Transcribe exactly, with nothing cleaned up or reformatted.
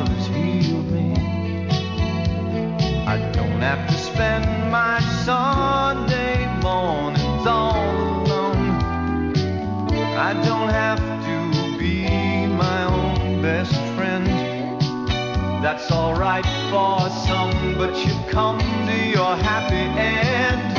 love has healed me. I don't have to spend my Sunday mornings all alone. I don't have to be my own best friend. That's alright for some, but you come to your happy end.